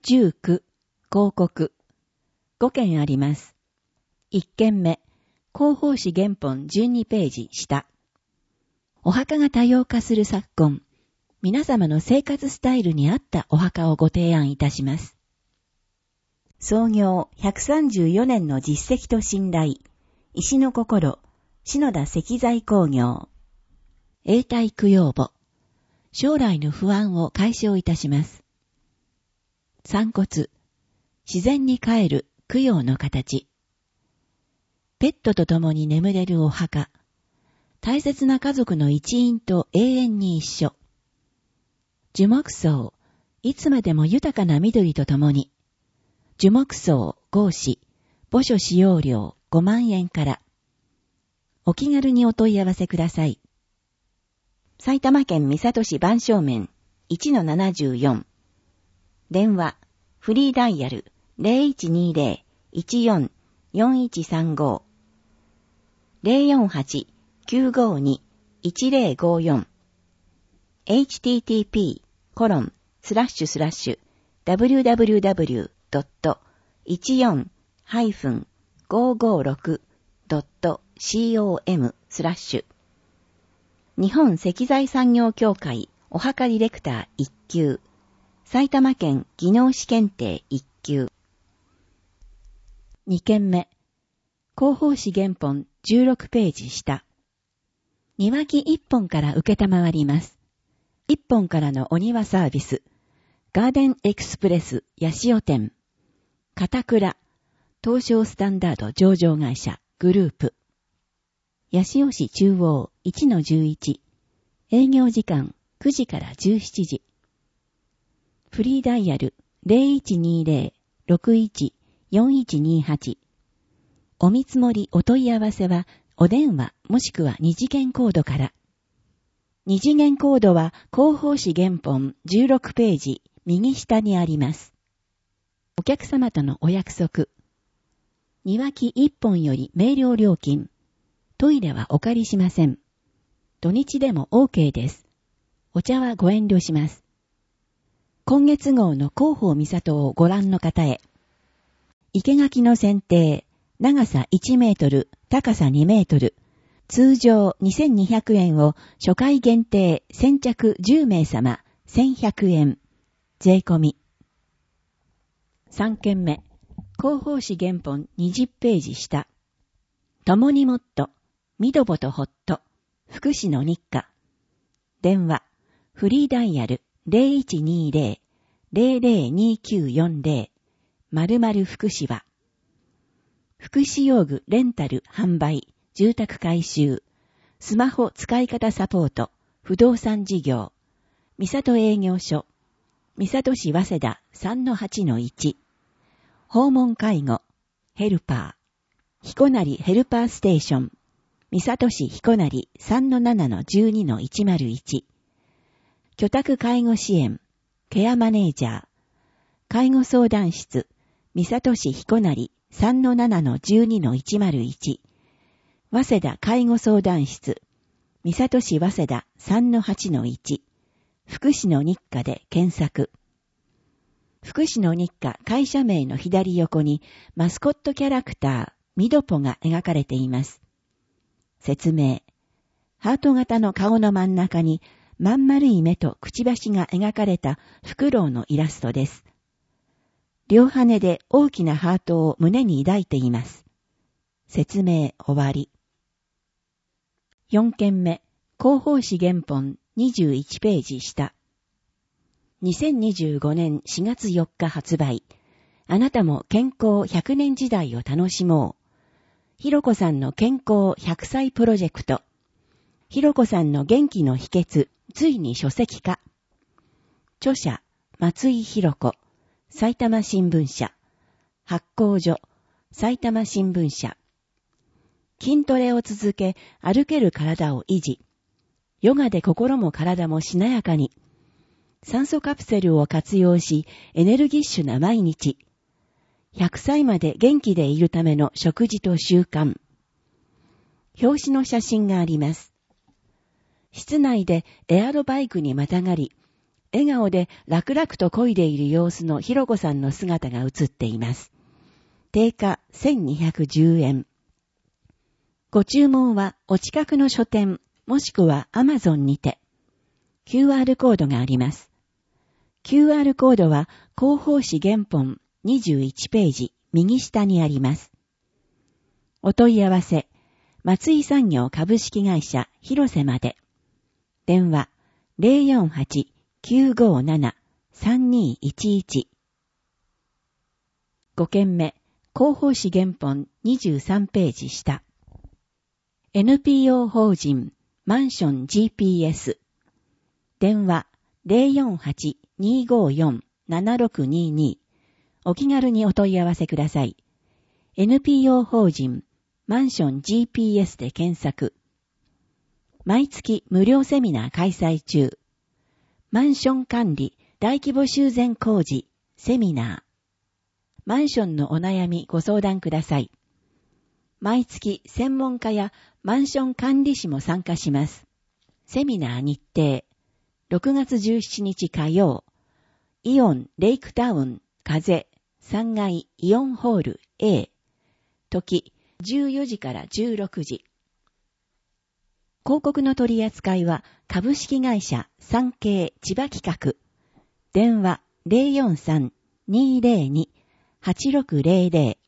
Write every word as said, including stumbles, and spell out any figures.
住区、広告。ごけんあります。いっけんめ、広報誌原本じゅうにページ下。お墓が多様化する昨今、皆様の生活スタイルに合ったお墓をご提案いたします。創業ひゃくさんじゅうよねんの実績と信頼、石の心、篠田石材工業。永代供養墓。将来の不安を解消いたします。散骨。自然に帰る供養の形。ペットと共に眠れるお墓。大切な家族の一員と永遠に一緒。樹木葬。いつまでも豊かな緑と共に。樹木葬合祀。墓所使用料ごまんえんから。お気軽にお問い合わせください。埼玉県三郷市番正面 いちのななじゅうよん。電話、フリーダイヤル ゼロいちにゼロ いちよん よんいちさんご ゼロよんはち きゅうごに いちゼロごよん エイチティーティーピー コロン スラッシュスラッシュ ダブリューダブリューダブリュー ドット いちよん ごーごーろく ドット コム スラッシュ日本石材産業協会お墓ディレクターいっ級埼玉県技能士検定いっ級にけんめ広報誌原本じゅうろくページ下庭木いっぽんから受けたまわりますいっぽんからのお庭サービスガーデンエクスプレス八潮店片倉東証スタンダード上場会社グループ八潮市中央 いちのじゅういち 営業時間くじからじゅうしちじフリーダイヤル ゼロいちにゼロ ろくいち よんいちにはち お見積もりお問い合わせはお電話もしくは二次元コードから二次元コードは広報誌原本じゅうろくページ右下にありますお客様とのお約束庭木いっぽんより明瞭料金トイレはお借りしません。土日でも OK です。お茶はご遠慮します。今月号の広報三郷をご覧の方へ。生垣の剪定、長さいちメートル、高さにメートル、通常にせんにひゃくえんを初回限定先着じゅうめい様せんひゃくえん。税込み。さんけんめ。広報誌原本にじゅうページ下。共にもっと。みどぼとほっと、福祉の日課。電話、フリーダイヤル ゼロいちにゼロ ゼロゼロにきゅうよんゼロ、〇〇福祉は、福祉用具レンタル販売、住宅改修、スマホ使い方サポート、不動産事業、三郷営業所、三郷市早稲田 さんのはちのいち、訪問介護、ヘルパー、彦成ヘルパーステーション、三郷市彦成 さんのななのじゅうにのいちまるいち 居宅介護支援ケアマネージャー介護相談室三郷市彦成 さんのななのじゅうにのいちまるいち 早稲田介護相談室三郷市早稲田 さんのはちのいち 福祉の日課で検索福祉の日課会社名の左横にマスコットキャラクターミドポが描かれています説明。ハート型の顔の真ん中に、まん丸い目とくちばしが描かれたフクロウのイラストです。両羽で大きなハートを胸に抱いています。説明終わり。よんけんめ、広報誌原本にじゅういちページ下。にせんにじゅうごねんしがつよっか発売。あなたも健康ひゃくねん時代を楽しもう。ひろこさんの健康ひゃくさいプロジェクト。ひろこさんの元気の秘訣、ついに書籍化。著者、松井ひろ子。埼玉新聞社。発行所、埼玉新聞社。筋トレを続け、歩ける体を維持。ヨガで心も体もしなやかに。酸素カプセルを活用し、エネルギッシュな毎日。ひゃくさいまで元気でいるための食事と習慣。表紙の写真があります。室内でエアロバイクにまたがり、 笑顔で楽々と漕いでいる様子のひろこさんの姿が映っています。定価せんにひゃくじゅうえん。ご注文はお近くの書店もしくは アマゾン にて。キューアール コードがあります。キューアール コードは広報誌原本にじゅういちページ右下にあります。お問い合わせ、松井産業株式会社広瀬まで。電話 ゼロよんはち きゅうごなな さんにいちいち。ご件目、広報誌原本にじゅうさんページ下。エヌピーオー 法人マンション ジーピーエス。電話 ゼロよんはち にーごーよん ななろくにーにー。お気軽にお問い合わせください。エヌピーオー 法人マンション ジーピーエス で検索。毎月無料セミナー開催中。マンション管理大規模修繕工事セミナー。マンションのお悩みご相談ください。毎月専門家やマンション管理士も参加します。セミナー日程。ろくがつじゅうしちにち火曜。イオンレイクタウン風さんがいイオンホール A。時じゅうよじからじゅうろくじ。広告の取り扱いは株式会社産経千葉企画。電話 ゼロよんさん にーぜろに はちろくゼロゼロ。